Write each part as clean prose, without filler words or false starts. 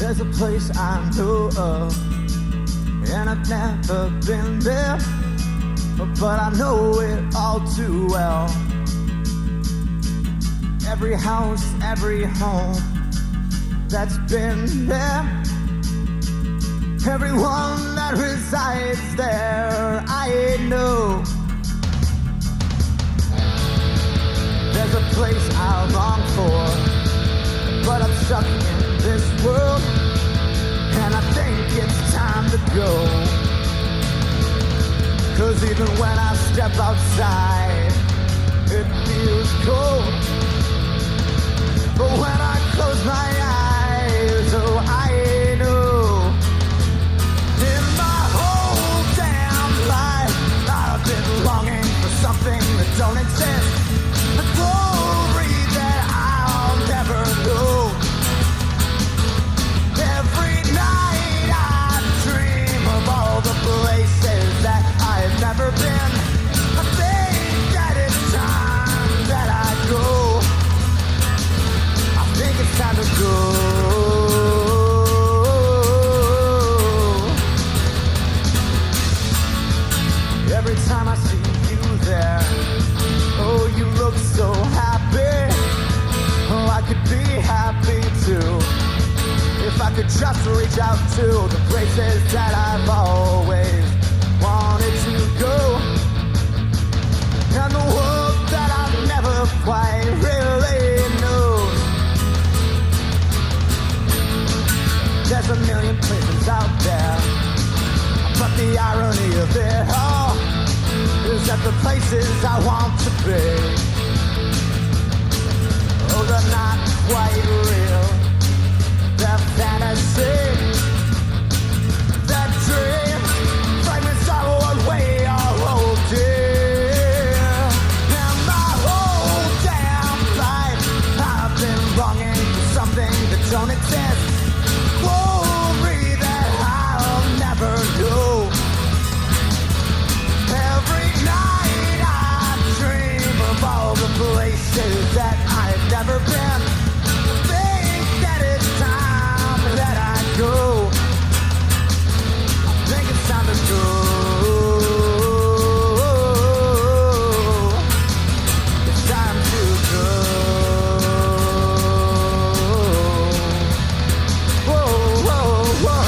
There's a place I know of, and I've never been there, but I know it all too well. Every house, every home that's been there, everyone that resides there, I know. There's a place I long for, but I'm stuck in this world, and I think it's time to go. 'Cause even when I step outside, it feels cold. But when I close my eyes, oh, I know. In my whole damn life, I've been longing for something that don't exist. The glory that I'll never know. Every night I dream of all the places that I've never been. I think that it's time that I go. I think it's time to go. Every time I see you there, oh, you look so happy. Oh, I could be happy too, if I could just reach out to the places that I've always wanted to go, and the world that I've never quite really known. There's a million places out there, but the irony of it all is that the places I want to be, oh, they're not quite real. That fantasy, that dream, fragments of what we all hold dear. And my whole damn life, I've been longing for something that don't exist. Glory that I'll never know. Every night I dream of all the places that I've never been. Think that it's time that I go. I think it's time to go. It's time to go. Whoa, whoa, whoa.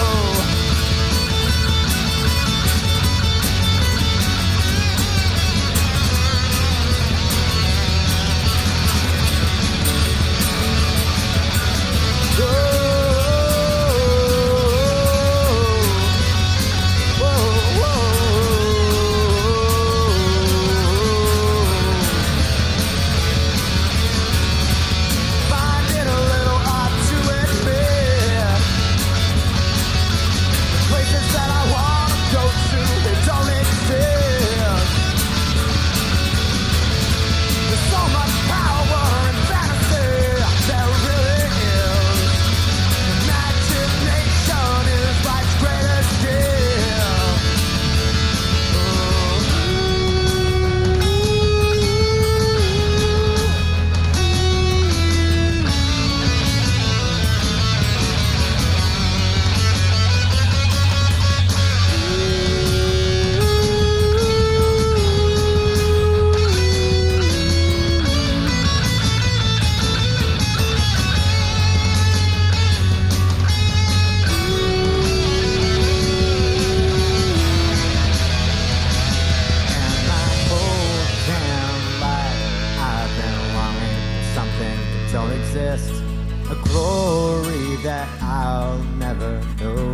Don't exist, a glory that I'll never know.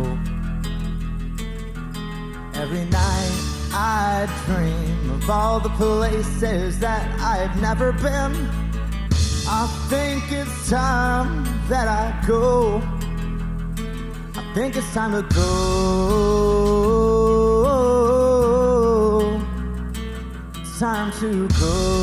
Every night I dream of all the places that I've never been. I think it's time that I go. I think it's time to go. It's time to go.